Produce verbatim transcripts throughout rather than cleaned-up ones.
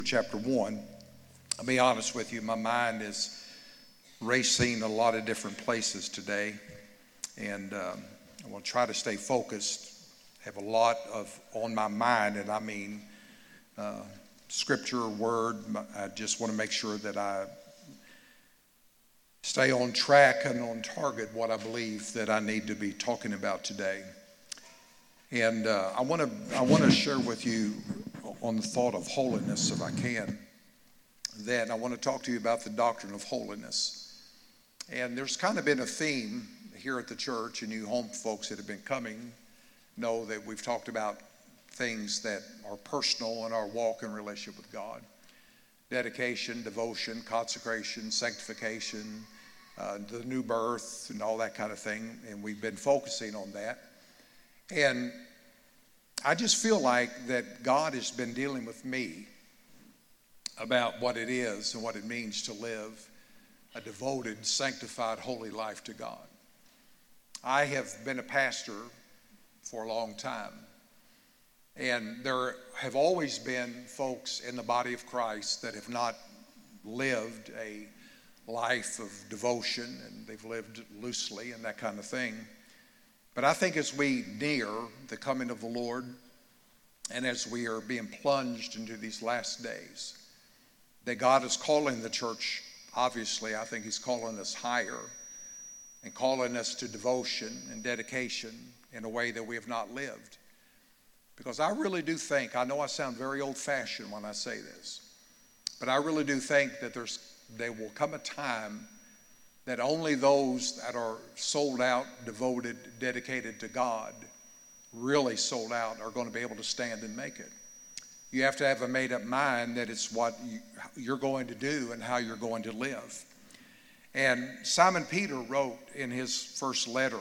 Chapter one. I'll be honest with you, my mind is racing a lot of different places today, and um, I will try to stay focused. Have a lot of on my mind, and I mean uh, scripture, word. I just want to make sure that I stay on track and on target what I believe that I need to be talking about today. And uh, I want to I want to share with you on the thought of holiness, if I can. Then I want to talk to you about the doctrine of holiness. And there's kind of been a theme here at the church, and you home folks that have been coming know that we've talked about things that are personal in our walk and relationship with God. Dedication, devotion, consecration, sanctification, uh, the new birth, and all that kind of thing. And we've been focusing on that. And I just feel like that God has been dealing with me about what it is and what it means to live a devoted, sanctified, holy life to God. I have been a pastor for a long time, and there have always been folks in the body of Christ that have not lived a life of devotion, and they've lived loosely and that kind of thing. But I think as we near the coming of the Lord, and as we are being plunged into these last days, that God is calling the church, obviously, I think he's calling us higher and calling us to devotion and dedication in a way that we have not lived. Because I really do think, I know I sound very old-fashioned when I say this, but I really do think that there's there will come a time that only those that are sold out, devoted, dedicated to God, really sold out, are going to be able to stand and make it. You have to have a made-up mind that it's what you, you're going to do and how you're going to live. And Simon Peter wrote in his first letter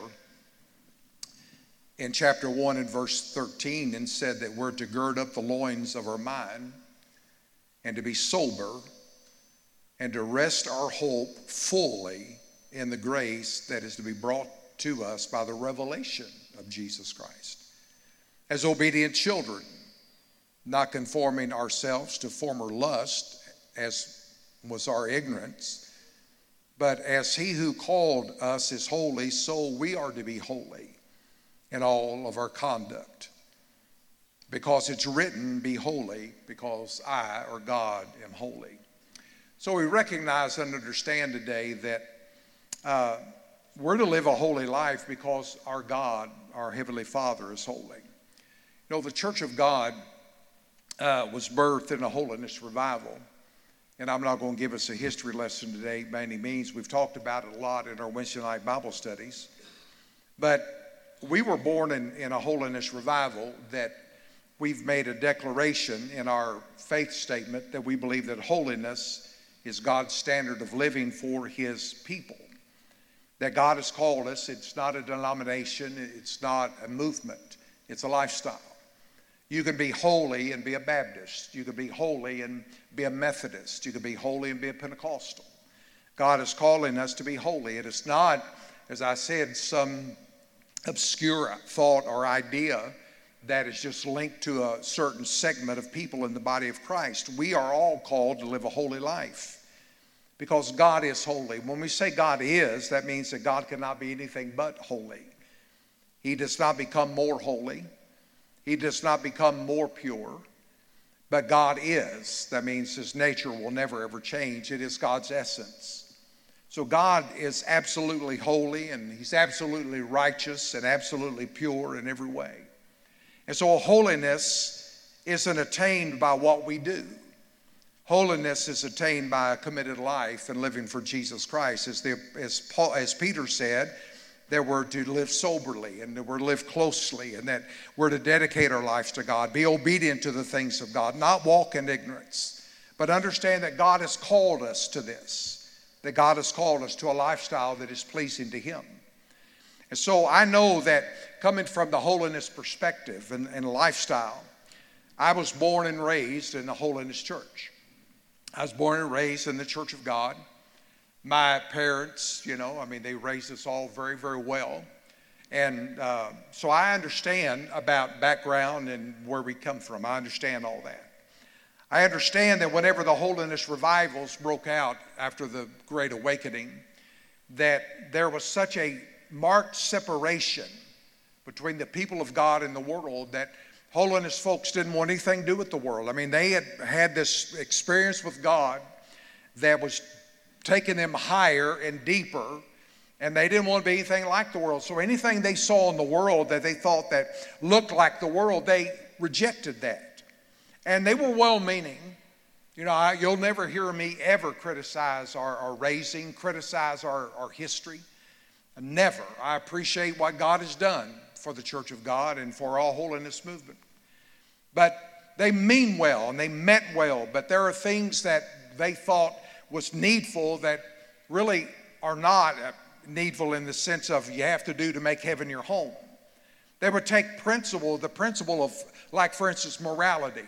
in chapter one and verse thirteen and said that we're to gird up the loins of our mind and to be sober and to rest our hope fully in the grace that is to be brought to us by the revelation of Jesus Christ. As obedient children, not conforming ourselves to former lust, as was our ignorance, but as he who called us is holy, so we are to be holy in all of our conduct. Because it's written, be holy, because I, or God, am holy. So we recognize and understand today that uh, we're to live a holy life because our God, our Heavenly Father, is holy. You know, the Church of God uh, was birthed in a holiness revival. And I'm not going to give us a history lesson today by any means. We've talked about it a lot in our Wednesday night Bible studies. But we were born in, in a holiness revival that we've made a declaration in our faith statement that we believe that holiness is God's standard of living for his people. That God has called us. It's not a denomination. It's not a movement. It's a lifestyle. You can be holy and be a Baptist. You can be holy and be a Methodist. You can be holy and be a Pentecostal. God is calling us to be holy. It is not, as I said, some obscure thought or idea that is just linked to a certain segment of people in the body of Christ. We are all called to live a holy life because God is holy. When we say God is, that means that God cannot be anything but holy. He does not become more holy. He does not become more pure. But God is. That means his nature will never ever change. It is God's essence. So God is absolutely holy, and he's absolutely righteous and absolutely pure in every way. And so holiness isn't attained by what we do. Holiness is attained by a committed life and living for Jesus Christ. As, the, as, Paul, as Peter said, that we're to live soberly and that we're to live closely and that we're to dedicate our lives to God, be obedient to the things of God, not walk in ignorance, but understand that God has called us to this, that God has called us to a lifestyle that is pleasing to him. And so I know that coming from the holiness perspective and, and lifestyle, I was born and raised in the holiness church. I was born and raised in the Church of God. My parents, you know, I mean, they raised us all very, very well. And uh, so I understand about background and where we come from. I understand all that. I understand that whenever the holiness revivals broke out after the Great Awakening, that there was such a marked separation between the people of God and the world that holiness folks didn't want anything to do with the world. I mean, they had had this experience with God that was taking them higher and deeper, and they didn't want to be anything like the world. So anything they saw in the world that they thought that looked like the world, they rejected that. And they were well-meaning. You know, I, you'll never hear me ever criticize our, our raising, criticize our, our history. Never. I appreciate what God has done for the Church of God and for all holiness movement. But they mean well and they meant well, but there are things that they thought was needful that really are not needful in the sense of you have to do to make heaven your home. They would take principle, the principle of, like for instance, morality.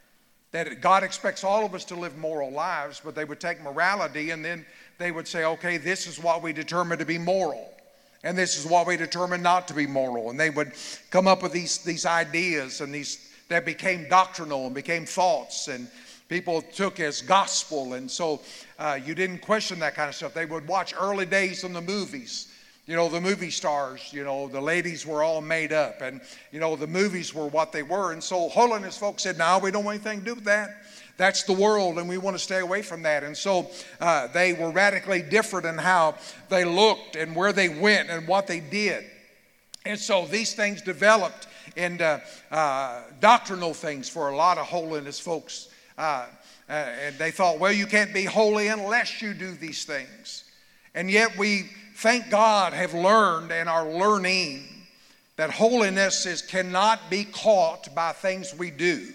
That God expects all of us to live moral lives, but they would take morality and then they would say, okay, this is what we determine to be moral. And this is what we determine not to be moral. And they would come up with these, these ideas and these that became doctrinal and became thoughts and people took as gospel. And so uh, you didn't question that kind of stuff. They would watch early days in the movies. You know, the movie stars, you know, the ladies were all made up and, you know, the movies were what they were. And so holiness folks said, no, we don't want anything to do with that. That's the world and we want to stay away from that. And so uh, they were radically different in how they looked and where they went and what they did. And so these things developed into uh, doctrinal things for a lot of holiness folks. Uh, uh, and they thought, well, you can't be holy unless you do these things. And yet we, thank God, have learned and are learning that holiness is, cannot be caught by things we do.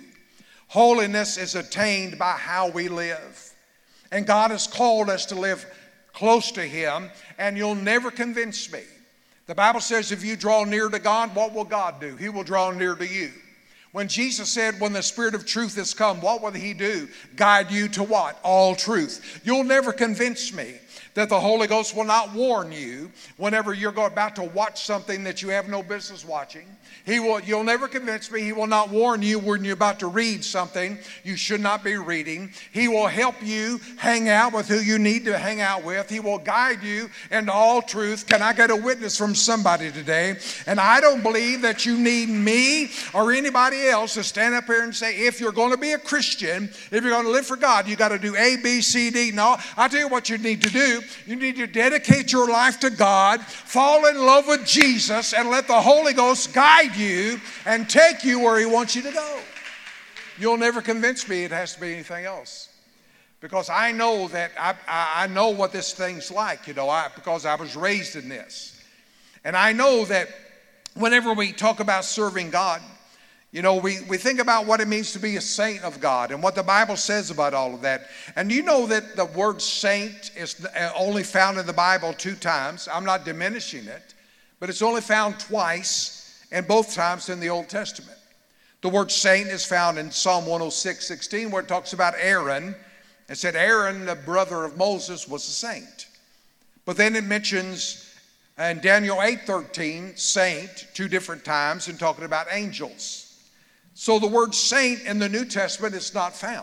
Holiness is attained by how we live. And God has called us to live close to Him, and you'll never convince me. The Bible says if you draw near to God, what will God do? He will draw near to you. When Jesus said, when the Spirit of truth has come, what will He do? Guide you to what? All truth. You'll never convince me that the Holy Ghost will not warn you whenever you're about to watch something that you have no business watching. He will, you'll never convince me He will not warn you when you're about to read something you should not be reading. He will help you hang out with who you need to hang out with. He will guide you into all truth. Can I get a witness from somebody today? And I don't believe that you need me or anybody else to stand up here and say, if you're going to be a Christian, if you're going to live for God, you got to do A, B, C, D. No, I tell you what you need to do. You need to dedicate your life to God, fall in love with Jesus, and let the Holy Ghost guide you and take you where He wants you to go. You'll never convince me it has to be anything else. Because I know that, I, I, I know what this thing's like, you know, I, because I was raised in this. And I know that whenever we talk about serving God, you know, we, we think about what it means to be a saint of God and what the Bible says about all of that. And you know that the word saint is only found in the Bible two times. I'm not diminishing it, but it's only found twice, and both times in the Old Testament. The word saint is found in Psalm one oh six, sixteen, where it talks about Aaron. It said Aaron, the brother of Moses, was a saint. But then it mentions in Daniel eight thirteen, saint, two different times, and talking about angels. So the word saint in the New Testament is not found.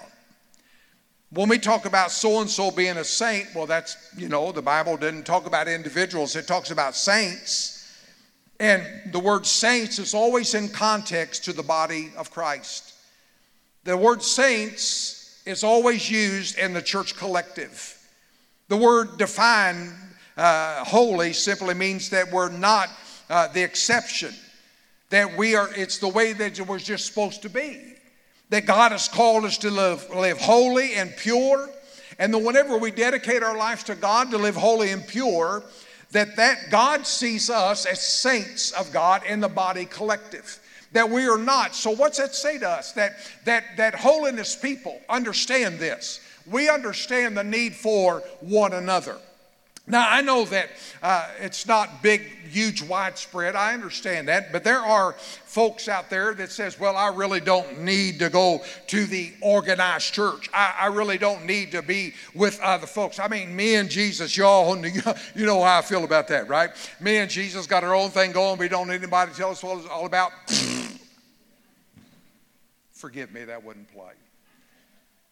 When we talk about so-and-so being a saint, well, that's, you know, the Bible didn't talk about individuals. It talks about saints. And the word saints is always in context to the body of Christ. The word saints is always used in the church collective. The word define, uh, holy, simply means that we're not uh, the exception. That we are, it's the way that it was just supposed to be. That God has called us to live, live holy and pure. And then whenever we dedicate our lives to God to live holy and pure, that, that God sees us as saints of God in the body collective. That we are not. So what's that say to us? That, that, that holiness people understand this. We understand the need for one another. Now, I know that uh, it's not big, huge, widespread. I understand that. But there are folks out there that says, well, I really don't need to go to the organized church. I, I really don't need to be with other folks. I mean, me and Jesus, y'all, you know how I feel about that, right? Me and Jesus got our own thing going. We don't need anybody to tell us what it's all about. Forgive me, that wouldn't play.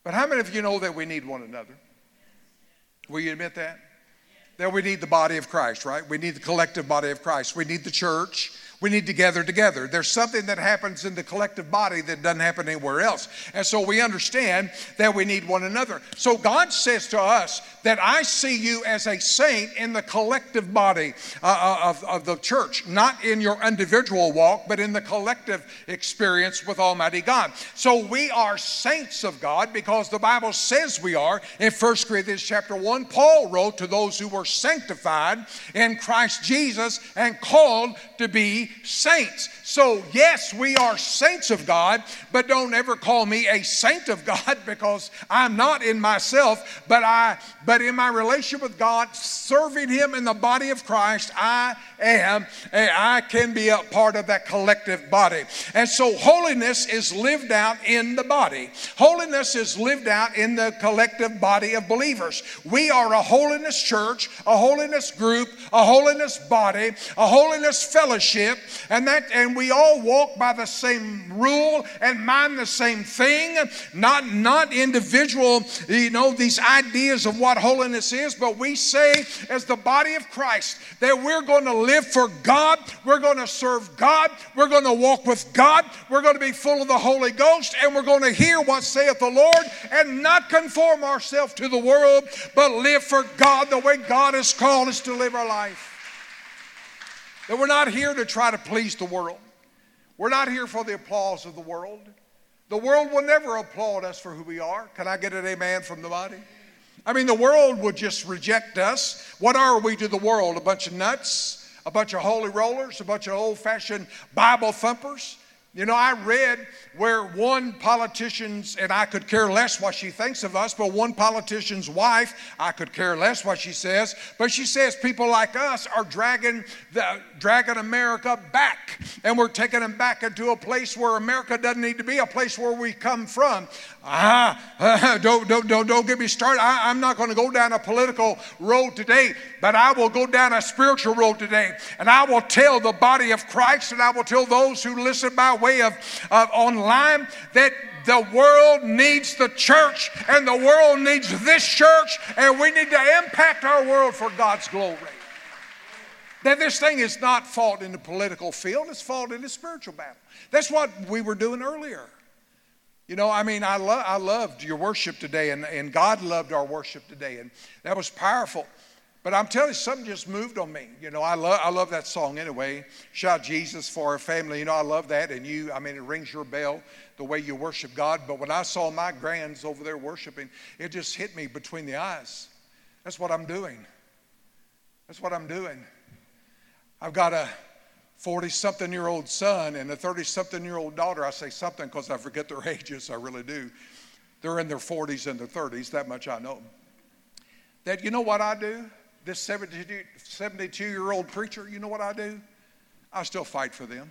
But how many of you know that we need one another? Will you admit that? That we need the body of Christ, right? We need the collective body of Christ. We need the church. We need to gather together. There's something that happens in the collective body that doesn't happen anywhere else. And so we understand that we need one another. So God says to us that I see you as a saint in the collective body uh, of, of the church, not in your individual walk, but in the collective experience with Almighty God. So we are saints of God because the Bible says we are. In First Corinthians chapter one, Paul wrote to those who were sanctified in Christ Jesus and called to be saints. So yes, we are saints of God, but don't ever call me a saint of God because I'm not in myself, but I but in my relationship with God, serving Him in the body of Christ, I am, I can be a part of that collective body. And so holiness is lived out in the body. Holiness is lived out in the collective body of believers. We are a holiness church, a holiness group, a holiness body, a holiness fellowship, and that and we all walk by the same rule and mind the same thing, not not individual, you know, these ideas of what holiness is, but we say as the body of Christ that we're going to live for God, we're going to serve God, we're going to walk with God, we're going to be full of the Holy Ghost, and we're going to hear what saith the Lord and not conform ourselves to the world, but live for God the way God has called us to live our life. That we're not here to try to please the world. We're not here for the applause of the world. The world will never applaud us for who we are. Can I get an amen from the body? I mean, the world would just reject us. What are we to the world? A bunch of nuts? A bunch of holy rollers? A bunch of old-fashioned Bible thumpers? You know, I read where one politician's, and I could care less what she thinks of us, but one politician's wife, I could care less what she says, but she says people like us are dragging the, dragging America back, and we're taking them back into a place where America doesn't need to be, a place where we come from. Ah, uh, don't, don't, don't, don't get me started. I, I'm not going to go down a political road today, but I will go down a spiritual road today, and I will tell the body of Christ, and I will tell those who listen by way of uh, online that the world needs the church, and the world needs this church, and we need to impact our world for God's glory. That this thing is not fought in the political field, it's fought in the spiritual battle. That's what we were doing earlier. You know, I mean, I, lo- I loved your worship today, and, and God loved our worship today, and that was powerful. But I'm telling you, something just moved on me. You know, I love I love that song anyway. Shout Jesus for our family. You know, I love that. And you, I mean, it rings your bell the way you worship God. But when I saw my grands over there worshiping, it just hit me between the eyes. That's what I'm doing. That's what I'm doing. I've got a forty-something-year-old son and a thirty-something-year-old daughter. I say something because I forget their ages. I really do. They're in their forties and their thirties. That much I know. That, you know what I do? This seventy-two-year-old preacher, you know what I do? I still fight for them.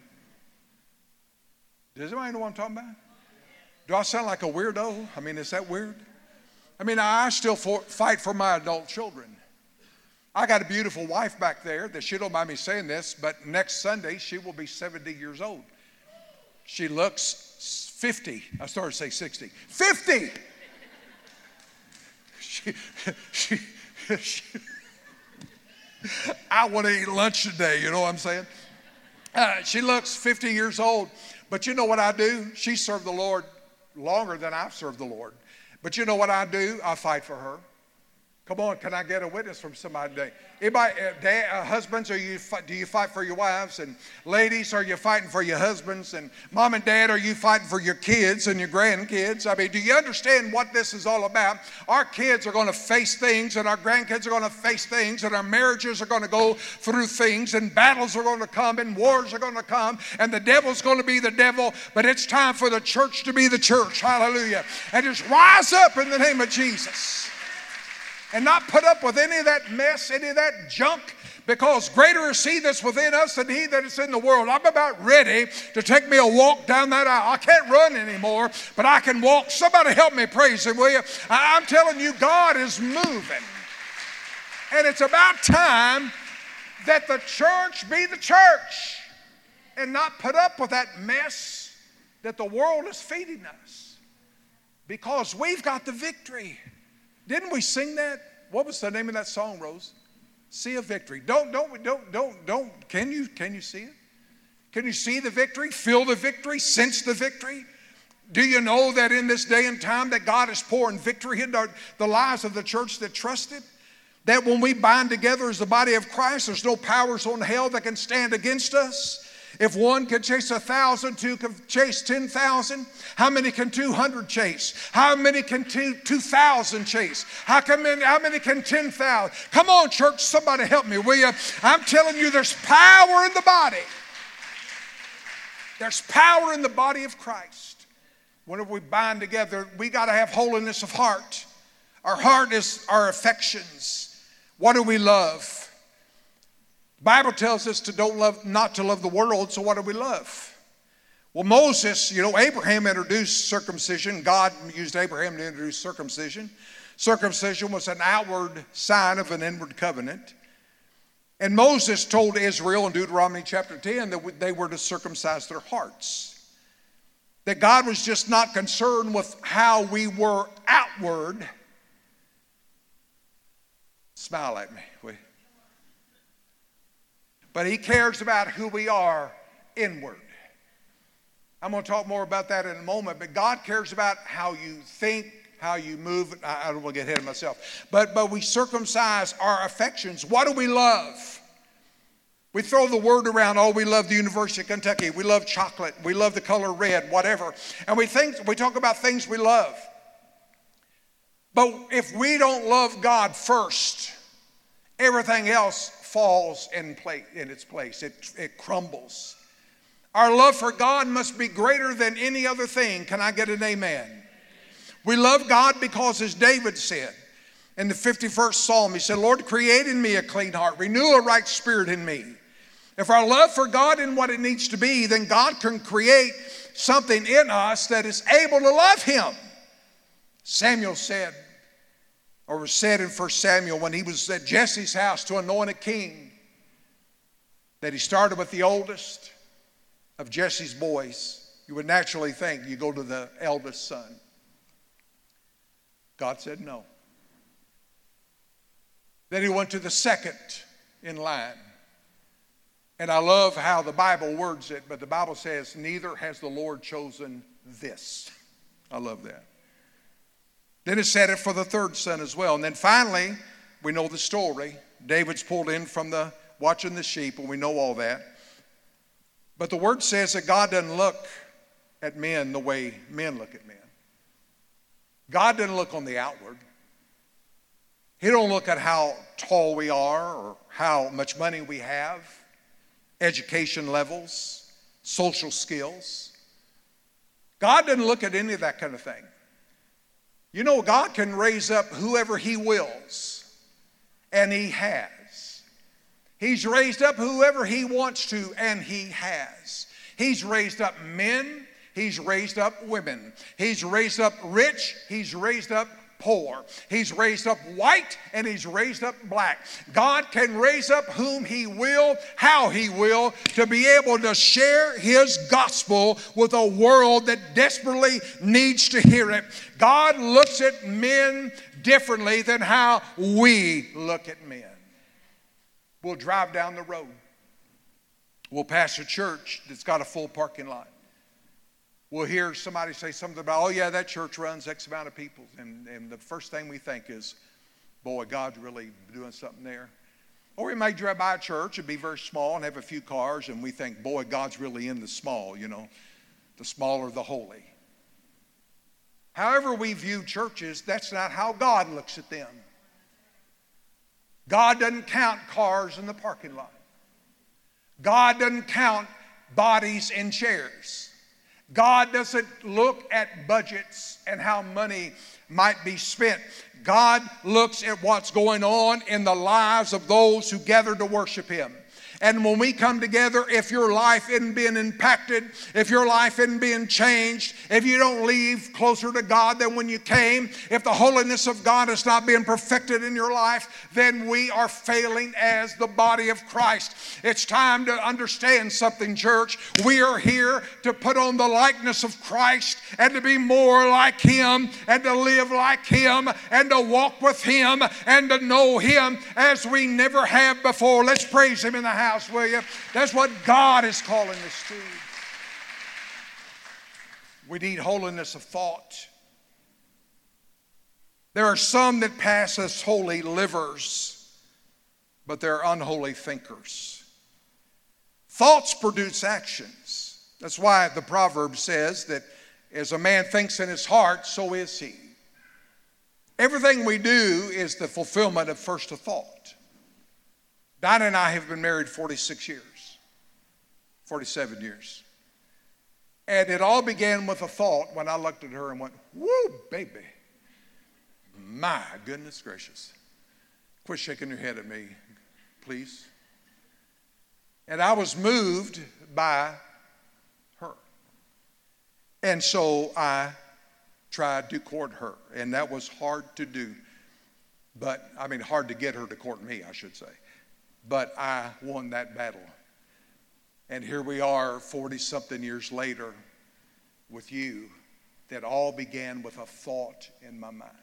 Does anybody know what I'm talking about? Do I sound like a weirdo? I mean, is that weird? I mean, I still for, fight for my adult children. I got a beautiful wife back there that she don't mind me saying this, but next Sunday she will be seventy years old. She looks fifty. I started to say sixty. fifty! She, she, she, I want to eat lunch today, you know what I'm saying? Uh, she looks fifty years old, but you know what I do? She served the Lord longer than I've served the Lord. But you know what I do? I fight for her. Come on, can I get a witness from somebody today? Anybody, uh, dad, uh, husbands, are you do you fight for your wives? And ladies, are you fighting for your husbands? And mom and dad, are you fighting for your kids and your grandkids? I mean, do you understand what this is all about? Our kids are going to face things, and our grandkids are going to face things, and our marriages are going to go through things, and battles are going to come, and wars are going to come, and the devil's going to be the devil. But it's time for the church to be the church. Hallelujah. And just rise up in the name of Jesus. And not put up with any of that mess, any of that junk, because greater is he that's within us than he that is in the world. I'm about ready to take me a walk down that aisle. I can't run anymore, but I can walk. Somebody help me praise him, will you? I'm telling you, God is moving. And it's about time that the church be the church and not put up with that mess that the world is feeding us. Because we've got the victory. Didn't we sing that? What was the name of that song, Rose? See a victory. Don't, don't, don't, don't, don't. Can you, can you see it? Can you see the victory? Feel the victory? Sense the victory? Do you know that in this day and time that God is pouring victory into the lives of the church that trust it? That when we bind together as the body of Christ, there's no powers on hell that can stand against us. If one can chase a thousand, two can chase ten thousand. How many can two hundred chase? How many can two two thousand chase? How can many? How many can ten thousand? Come on, church, somebody help me, will you? I'm telling you, there's power in the body. There's power in the body of Christ. Whenever we bind together, we got to have holiness of heart. Our heart is our affections. What do we love? The Bible tells us to don't love, not to love the world, so what do we love? Well, Moses, you know, Abraham introduced circumcision. God used Abraham to introduce circumcision. Circumcision was an outward sign of an inward covenant. And Moses told Israel in Deuteronomy chapter ten that they were to circumcise their hearts. That God was just not concerned with how we were outward. Smile at me, will you? But he cares about who we are inward. I'm going to talk more about that in a moment, but God cares about how you think, how you move. I don't want to get ahead of myself. But, but we circumcise our affections. What do we love? We throw the word around, oh, we love the University of Kentucky. We love chocolate. We love the color red, whatever. And we think we talk about things we love. But if we don't love God first, everything else falls in, place, in its place. It, it crumbles. Our love for God must be greater than any other thing. Can I get an amen? We love God because, as David said in the fifty-first Psalm, he said, Lord, create in me a clean heart. Renew a right spirit in me. If our love for God is what it needs to be, then God can create something in us that is able to love him. Samuel said, or was said in First Samuel when he was at Jesse's house to anoint a king, that he started with the oldest of Jesse's boys. You would naturally think you go to the eldest son. God said no. Then he went to the second in line. And I love how the Bible words it, but the Bible says, neither has the Lord chosen this. I love that. Then it said it for the third son as well. And then finally, we know the story. David's pulled in from the watching the sheep, and we know all that. But the word says that God doesn't look at men the way men look at men. God doesn't look on the outward. He don't look at how tall we are or how much money we have, education levels, social skills. God doesn't look at any of that kind of thing. You know, God can raise up whoever he wills, and he has. He's raised up whoever he wants to, and he has. He's raised up men. He's raised up women. He's raised up rich. He's raised up poor. He's raised up white, and he's raised up black. God can raise up whom he will, how he will, to be able to share his gospel with a world that desperately needs to hear it. God looks at men differently than how we look at men. We'll drive down the road. We'll pass a church that's got a full parking lot. We'll hear somebody say something about, oh yeah, that church runs X amount of people. And, and the first thing we think is, boy, God's really doing something there. Or we may drive by a church and be very small and have a few cars, and we think, boy, God's really in the small, you know, the smaller the holy. However we view churches, that's not how God looks at them. God doesn't count cars in the parking lot. God doesn't count bodies in chairs. God doesn't look at budgets and how money might be spent. God looks at what's going on in the lives of those who gather to worship him. And when we come together, if your life isn't being impacted, if your life isn't being changed, if you don't leave closer to God than when you came, if the holiness of God is not being perfected in your life, then we are failing as the body of Christ. It's time to understand something, church. We are here to put on the likeness of Christ and to be more like Him and to live like Him and to walk with Him and to know Him as we never have before. Let's praise Him in the house. Will you? That's what God is calling us to. We need holiness of thought. There are some that pass as holy livers, but they're unholy thinkers. Thoughts produce actions. That's why the proverb says that as a man thinks in his heart, so is he. Everything we do is the fulfillment of first a thought. Dinah and I have been married forty-six years, forty-seven years. And it all began with a thought when I looked at her and went, woo, baby. My goodness gracious. Quit shaking your head at me, please. And I was moved by her. And so I tried to court her. And that was hard to do. But, I mean, hard to get her to court me, I should say. But I won that battle. And here we are forty-something years later with you. That all began with a thought in my mind.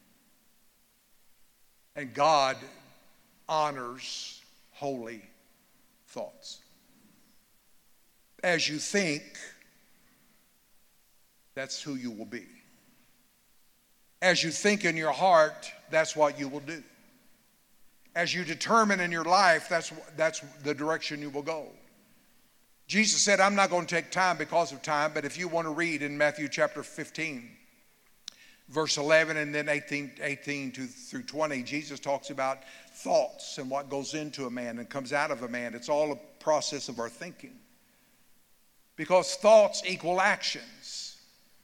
And God honors holy thoughts. As you think, that's who you will be. As you think in your heart, that's what you will do. As you determine in your life, that's, that's the direction you will go. Jesus said, I'm not going to take time because of time, but if you want to read in Matthew chapter fifteen, verse eleven, and then eighteen, eighteen to, through twenty, Jesus talks about thoughts and what goes into a man and comes out of a man. It's all a process of our thinking. Because thoughts equal actions.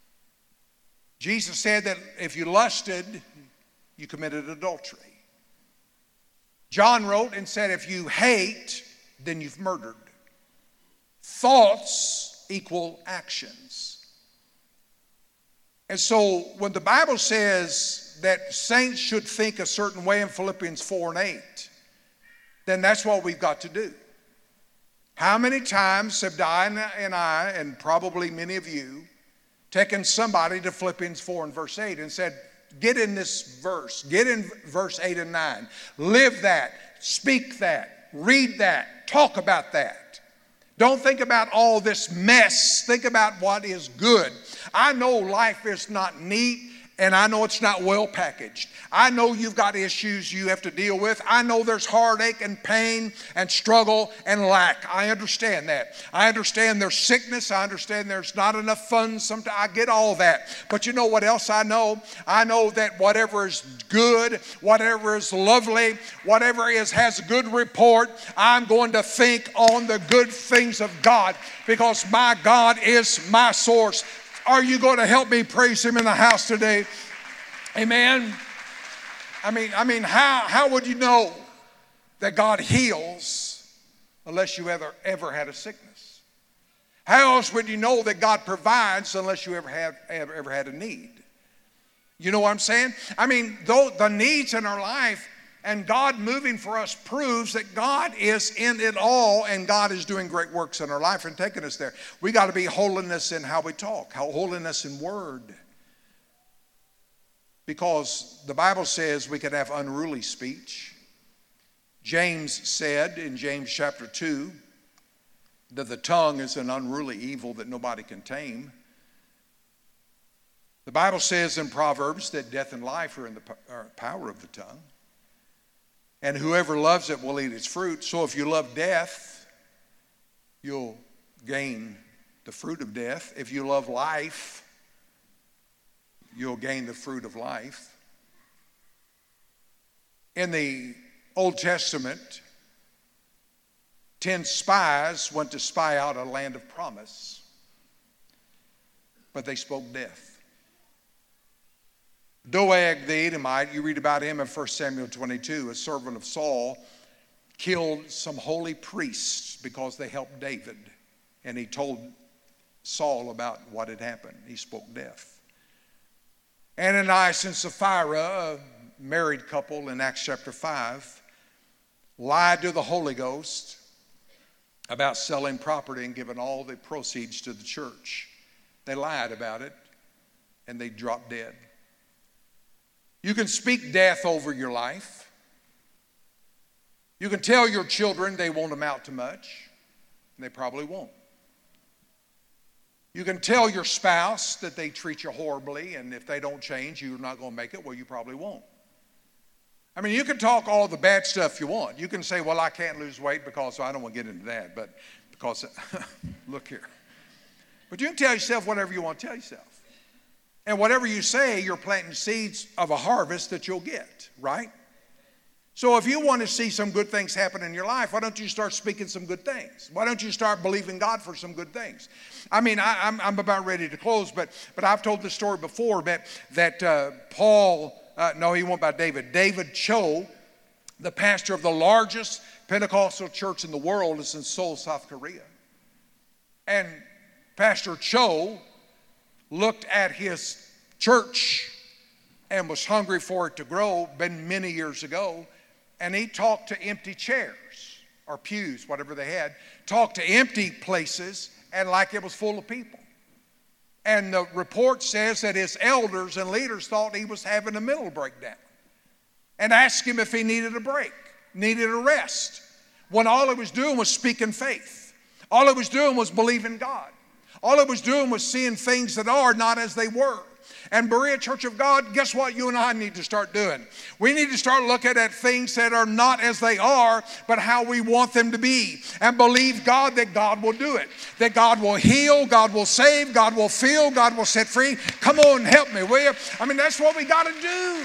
Jesus said that if you lusted, you committed adultery. John wrote and said, if you hate, then you've murdered. Thoughts equal actions. And so when the Bible says that saints should think a certain way in Philippians four and eight, then that's what we've got to do. How many times have Diana and I, and probably many of you, taken somebody to Philippians four and verse eight and said, get in this verse, get in verse eight and nine, live that, speak that, read that, talk about that. Don't think about all this mess. Think about what is good. I know life is not neat, and I know it's not well packaged. I know you've got issues you have to deal with. I know there's heartache and pain and struggle and lack. I understand that. I understand there's sickness. I understand there's not enough funds. Sometimes I get all that. But you know what else I know? I know that whatever is good, whatever is lovely, whatever is has a good report, I'm going to think on the good things of God, because my God is my source. Are you going to help me praise Him in the house today? Amen. I mean, I mean, how, how would you know that God heals unless you ever, ever had a sickness? How else would you know that God provides unless you ever have ever, ever had a need? You know what I'm saying? I mean, though the needs in our life and God moving for us proves that God is in it all, and God is doing great works in our life and taking us there. We got to be holiness in how we talk, how holiness in word. Because the Bible says we can have unruly speech. James said in James chapter two that the tongue is an unruly evil that nobody can tame. The Bible says in Proverbs that death and life are in the power of the tongue. And whoever loves it will eat its fruit. So if you love death, you'll gain the fruit of death. If you love life, you'll gain the fruit of life. In the Old Testament, ten spies went to spy out a land of promise, but they spoke death. Doeg the Edomite, you read about him in First Samuel twenty-two, a servant of Saul, killed some holy priests because they helped David. And he told Saul about what had happened. He spoke death. Ananias and Sapphira, a married couple in Acts chapter five, lied to the Holy Ghost about selling property and giving all the proceeds to the church. They lied about it, and they dropped dead. You can speak death over your life. You can tell your children they won't amount to much, and they probably won't. You can tell your spouse that they treat you horribly, and if they don't change, you're not going to make it. Well, you probably won't. I mean, you can talk all the bad stuff you want. You can say, well, I can't lose weight because, well, I don't want to get into that, but because, look here. But you can tell yourself whatever you want to tell yourself. And whatever you say, you're planting seeds of a harvest that you'll get, right? So if you want to see some good things happen in your life, why don't you start speaking some good things? Why don't you start believing God for some good things? I mean, I, I'm, I'm about ready to close, but but I've told the story before that, that uh, Paul, uh, no, he won't about David. David Cho, the pastor of the largest Pentecostal church in the world, is in Seoul, South Korea. And Pastor Cho looked at his church and was hungry for it to grow, been many years ago. And he talked to empty chairs or pews, whatever they had, talked to empty places and like it was full of people. And the report says that his elders and leaders thought he was having a mental breakdown and asked him if he needed a break, needed a rest, when all he was doing was speaking faith. All he was doing was believing God. All he was doing was seeing things that are not as they were. And Berea Church of God, guess what you and I need to start doing? We need to start looking at things that are not as they are, but how we want them to be. And believe God that God will do it. That God will heal, God will save, God will fill, God will set free. Come on, help me, will you? I mean, that's what we got to do.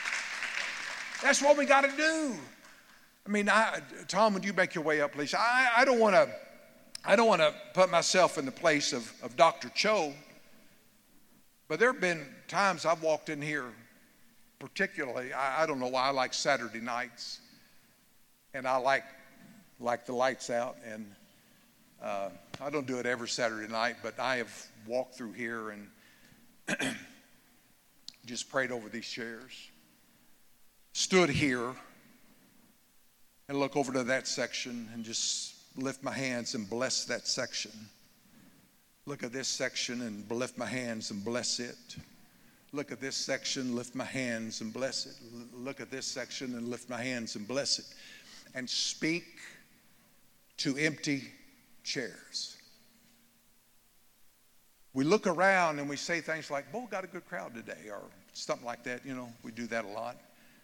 That's what we got to do. I mean, I, Tom, would you make your way up, please? I, I don't want to I don't want to put myself in the place of, of Doctor Cho. But there have been times I've walked in here, particularly, I, I don't know why I like Saturday nights, and I like like the lights out, and uh, I don't do it every Saturday night, but I have walked through here and just prayed over these chairs, stood here and look over to that section and just lift my hands and bless that section. Look at this section and lift my hands and bless it. Look at this section, lift my hands and bless it. Look at this section and lift my hands and bless it. And speak to empty chairs. We look around and we say things like, boy, got a good crowd today, or something like that. You know, we do that a lot.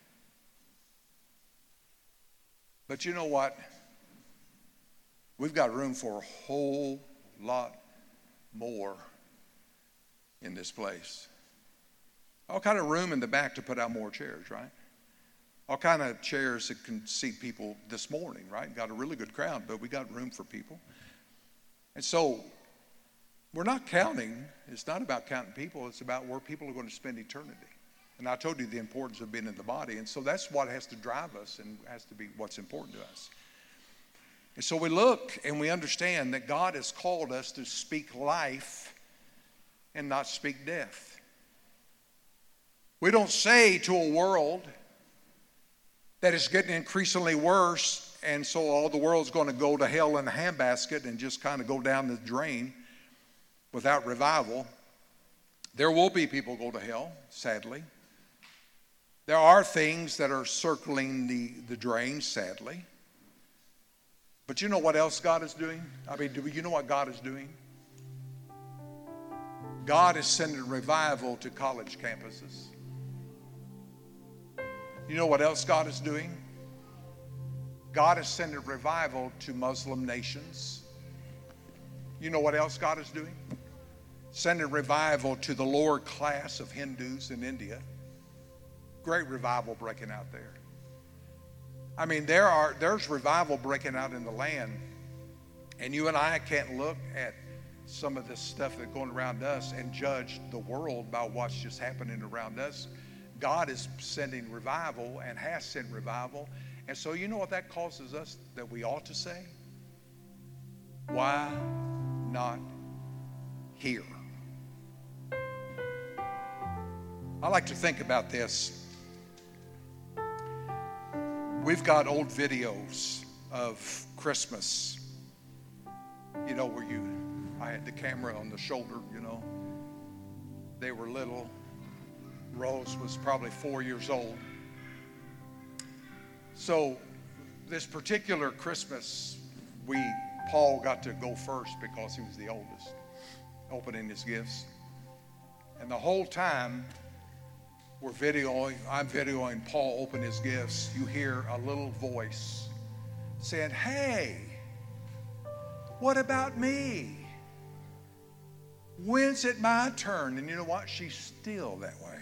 But you know what? We've got room for a whole lot more in this place. All kind of room in the back to put out more chairs, right? All kind of chairs that can seat people this morning, right? Got a really good crowd, but we got room for people. And so we're not counting. It's not about counting people. It's about where people are going to spend eternity. And I told you the importance of being in the body. And so that's what has to drive us and has to be what's important to us. And so we look and we understand that God has called us to speak life and not speak death. We don't say to a world that is getting increasingly worse, and so all the world's going to go to hell in a handbasket and just kind of go down the drain without revival. There will be people go to hell, sadly. There are things that are circling the, the drain, sadly. But you know what else God is doing? I mean, do you know what God is doing? God is sending revival to college campuses. You know what else God is doing? God is sending revival to Muslim nations. You know what else God is doing? Sending revival to the lower class of Hindus in India. Great revival breaking out there. I mean, there are there's revival breaking out in the land, and you and I can't look at some of this stuff that's going around us and judge the world by what's just happening around us. God is sending revival and has sent revival, And so you know what that causes us that we ought to say? Why not here? I like to think about this. We've got old videos of Christmas, you know, where you, I had the camera on the shoulder, you know. They were little. Rose was probably four years old. So this particular Christmas, we, Paul got to go first because he was the oldest, opening his gifts. And the whole time we're videoing, I'm videoing Paul open his gifts, you hear a little voice saying, hey, what about me? When's it my turn? And you know what? She's still that way.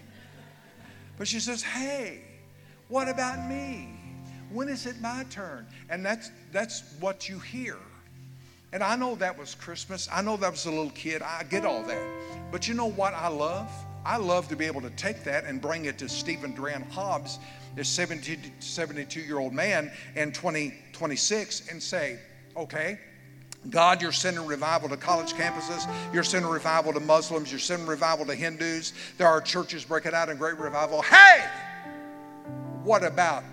But she says, hey, what about me? When is it my turn? And that's that's what you hear. And I know that was Christmas. I know that was a little kid. I get all that. But you know what I love? I love to be able to take that and bring it to Stephen Durant Hobbs, this seventy-two-year-old man, and twenty twenty-six, and say, okay, God, you're sending revival to college campuses. You're sending revival to Muslims. You're sending revival to Hindus. There are churches breaking out in great revival. Hey, what about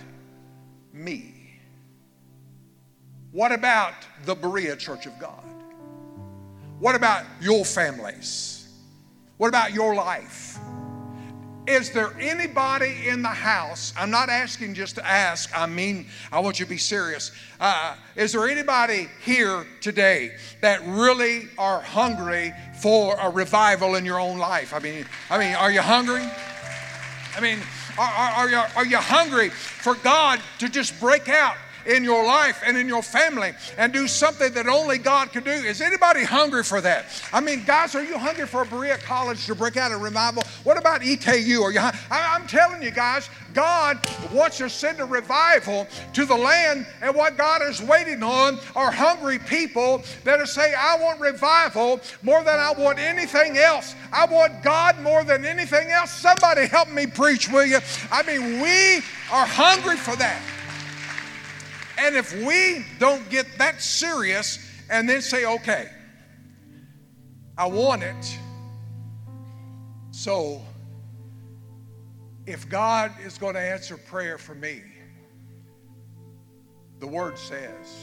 me? What about the Berea Church of God? What about your families? What about your life? Is there anybody in the house? I'm not asking just to ask. I mean, I want you to be serious. Uh, is there anybody here today that really are hungry for a revival in your own life? I mean, I mean, are you hungry? I mean, are, are, are, you, are you hungry for God to just break out in your life and in your family and do something that only God can do? Is anybody hungry for that? I mean, guys, are you hungry for Berea College to break out a revival? What about E K U? Are you? I, I'm telling you guys, God wants to send a revival to the land, and what God is waiting on are hungry people that are saying, I want revival more than I want anything else. I want God more than anything else. Somebody help me preach, will you? I mean, we are hungry for that. And if we don't get that serious and then say, okay, I want it. So if God is going to answer prayer for me, the word says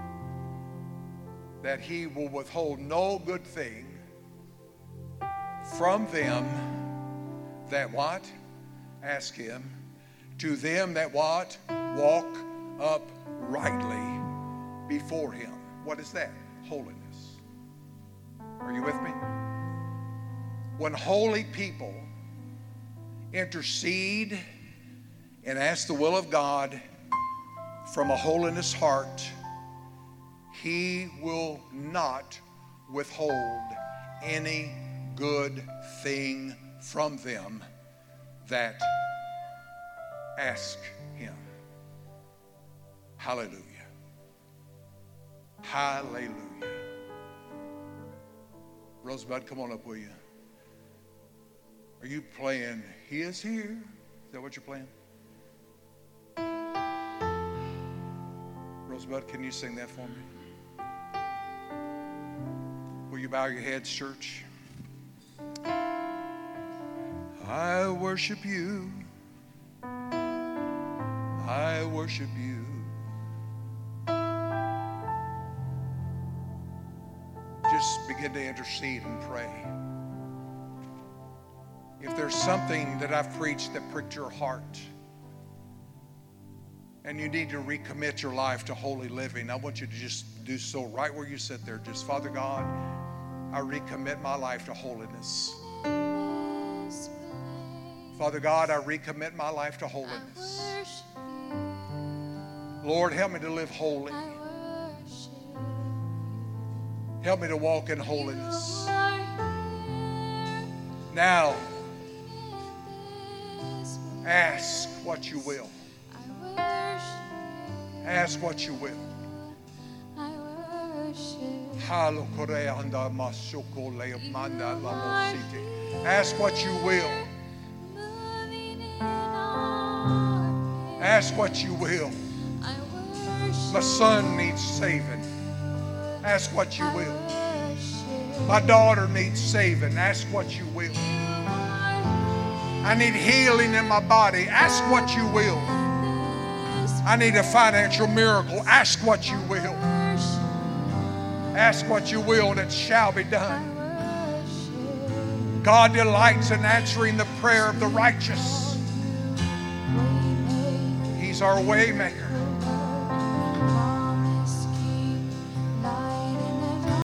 that he will withhold no good thing from them that what? Ask him. To them that what? Walk uprightly before him. What is that? Holiness. Are you with me? When holy people intercede and ask the will of God from a holiness heart, he will not withhold any good thing from them that ask him. Hallelujah. Hallelujah. Rosebud, come on up, will you? Are you playing He Is Here? Is that what you're playing? Rosebud, can you sing that for me? Will you bow your heads, church? I worship you. I worship you. Just begin to intercede and pray. If there's something that I've preached that pricked your heart and you need to recommit your life to holy living, I want you to just do so right where you sit there. Just, Father God, I recommit my life to holiness. Father God, I recommit my life to holiness. Lord, help me to live holy. Help me to walk in holiness. Now, ask what you will. Ask what you will. Ask what you will. Ask what you will. My son needs saving. Ask what you will. My daughter needs saving. Ask what you will. I need healing in my body. Ask what you will. I need a financial miracle. Ask what you will. Ask what you will, and it shall be done. God delights in answering the prayer of the righteous. He's our way maker.